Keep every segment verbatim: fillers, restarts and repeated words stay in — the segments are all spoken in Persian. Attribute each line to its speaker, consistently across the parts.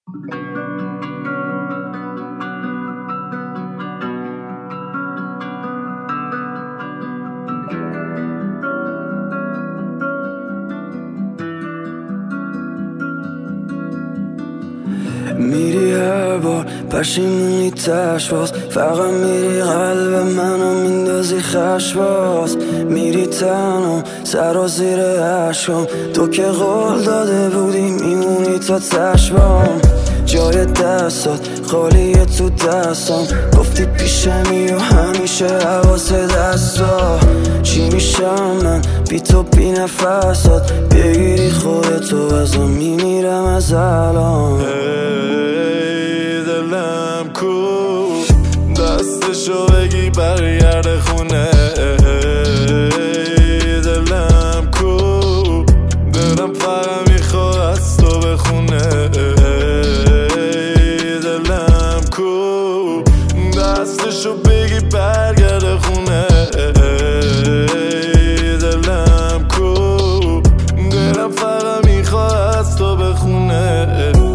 Speaker 1: میری هر بار پشیمونی تش باز، فقط میری قلب منو میندازی خش باز. میری تنم سر زیر عشقم، تو که قول داده بودی میمونی تا تشبام. جای دستات خالیه تو دستم، گفتی پیشمی و همیشه حواس دستا. چی میشم من بی تو بی نفسات، بگیری خودتو ازم میمیرم از الان.
Speaker 2: ای دلم کو دستشو بگی برگرد خونه. ای دلم کو دلم فقط میخواد از تو بخونه. ای دلم کو دستشو بگی برگرد خونه. ای دلم کو دلم فقط میخواد از تو بخونه.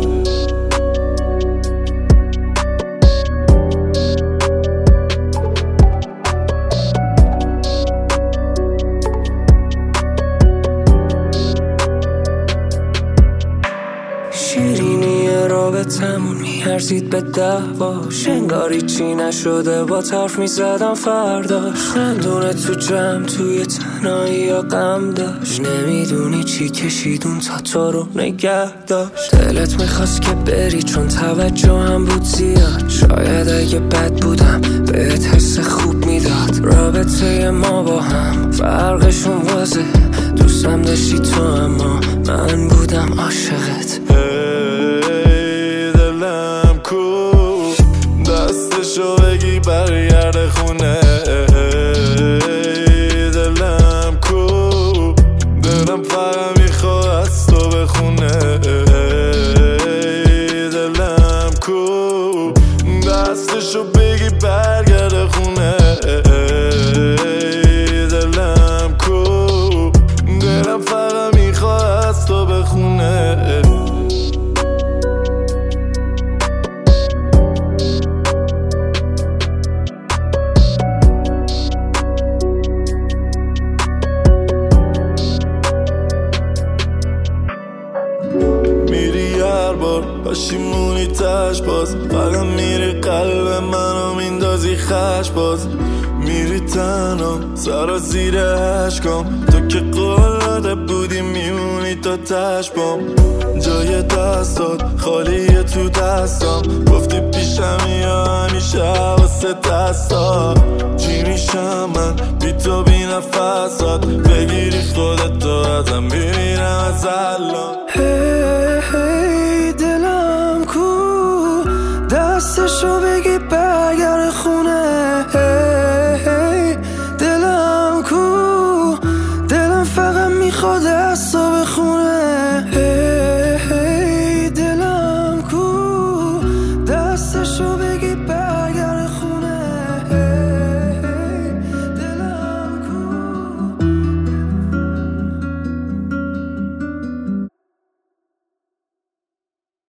Speaker 1: شیرینی رابطمون میارزید به دعواش، انگاری چی نشده با طرف میزدم فرداش. خندونه تو جمع توی تنهایی یا غم داشت، نمیدونی چی کشیدون تا تو رو نگه داشت. دلت میخواست که بری چون توجه هم بود زیاد، شاید اگه بد بودم بهت حس خوب میداد. رابطه ما با هم فرقشون واضحه، دوستم داشتی تو اما من بودم عاشقت.
Speaker 2: ای دلم کو دستشو بگی برگرد خونه. ای دلم کو دلم فقط میخواد از تو بخونه. ای دلم کو دستشو بگی برگرد خونه. ای دلم کو دلم فقط میخواد از تو بخونه. میری هر بار پشیمونی تش باز، فقط میری قلب منو میندازی خش باز. میری تنم سر زیر عشقم، تو که قول داده بودی میمونی تا تشبام. جای دستات خالیه تو دستم، گفتی پیشمی یا همیشه حواس دستا. چی میشم من بی تو بی نفسات، بگیری خودتو ازم میمیرم از الان.
Speaker 1: هی هی دلم کو دستشو بگی برگرد خونه. هی هی دلم کو دلم فقط میخواد از